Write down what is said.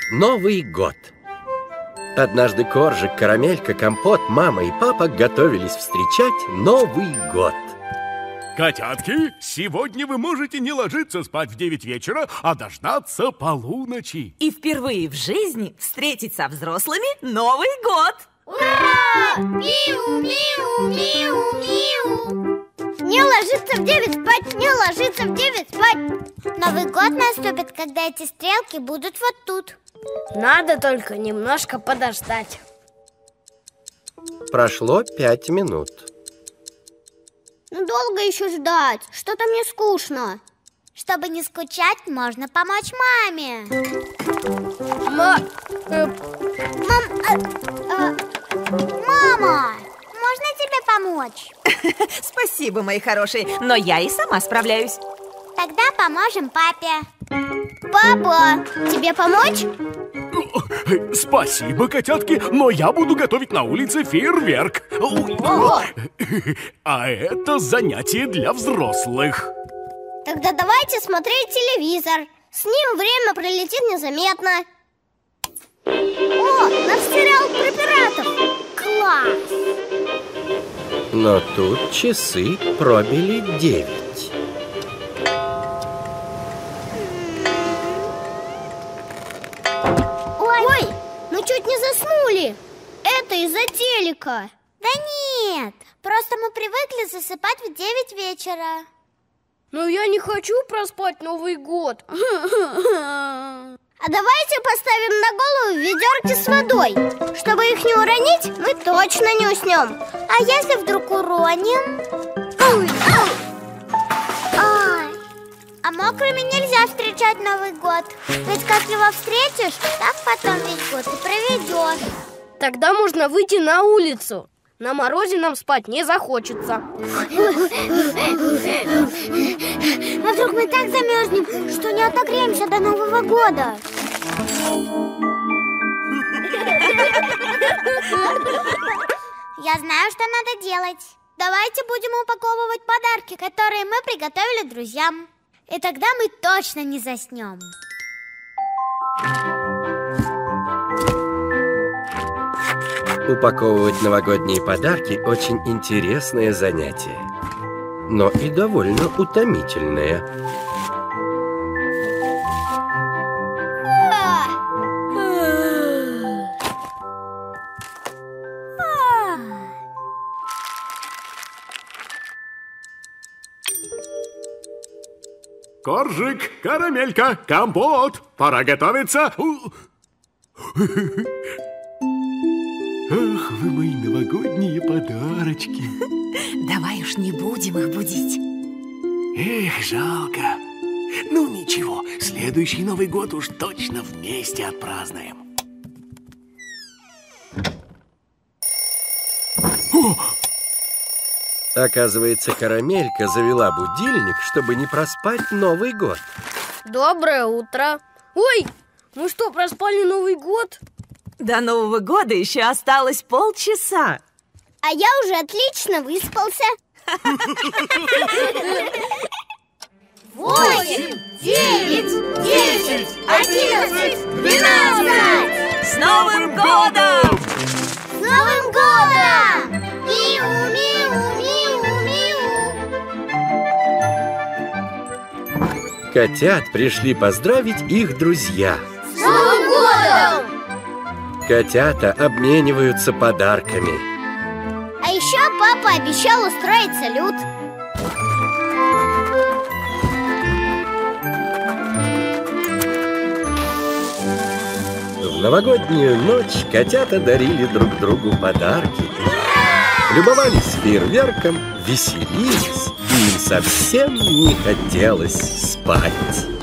Новый год. Однажды Коржик, Карамелька, Компот, мама и папа готовились встречать Новый год. Котятки, сегодня вы можете не ложиться спать в 9 вечера, а дождаться полуночи. И впервые в жизни встретить со взрослыми Новый год. Ура! Миу, миу, миу, миу. Не ложиться в 9 спать, не ложиться в 9 спать. Новый год наступит, когда эти стрелки будут вот тут. Надо только немножко подождать. Прошло 5 минут. Ну, долго еще ждать, что-то мне скучно. Чтобы не скучать, можно помочь маме. Мама, можно тебе помочь? Спасибо, мои хорошие, но я и сама справляюсь. Тогда поможем папе. Папа, тебе помочь? Спасибо, котятки, но я буду готовить на улице фейерверк. А это занятие для взрослых. Тогда давайте смотреть телевизор. С ним время пролетит незаметно. О, наш сериал про пиратов. Класс! Но тут часы пробили 9. Ой, мы чуть не заснули. Это из-за телека. Да нет, просто мы привыкли засыпать в 9 вечера. Но я не хочу проспать Новый год. А давайте поставим на голову ведерки с водой. Чтобы их не уронить, мы точно не уснем. А если вдруг уроним? Ай. А мокрыми нельзя встречать Новый год. Ведь как его встретишь, так потом весь год и проведешь. Тогда можно выйти на улицу. На морозе нам спать не захочется. А вдруг мы так замерзнем, что не отогреемся до Нового года? Я знаю, что надо делать. Давайте будем упаковывать подарки, которые мы приготовили друзьям. И тогда мы точно не заснем. Упаковывать новогодние подарки очень интересное занятие, но и довольно утомительное. Коржик, Карамелька, Компот, пора готовиться. Ах, вы мои новогодние подарочки. Давай уж не будем их будить. Эх, жалко. Ну ничего, следующий Новый год уж точно вместе отпразднуем. Оказывается, Карамелька завела будильник, чтобы не проспать Новый год. Доброе утро. Ой, мы что, проспали Новый год? До Нового года еще осталось полчаса. А я уже отлично выспался. 8, 9, 10, 11, 12. С Новым годом! С Новым годом! Миу, миу, миу, миу. Котят пришли поздравить их друзья. С Новым годом! Котята обмениваются подарками. А еще папа обещал устроить салют. В новогоднюю ночь котята дарили друг другу подарки. Любовались фейерверком, веселились, и им совсем не хотелось спать.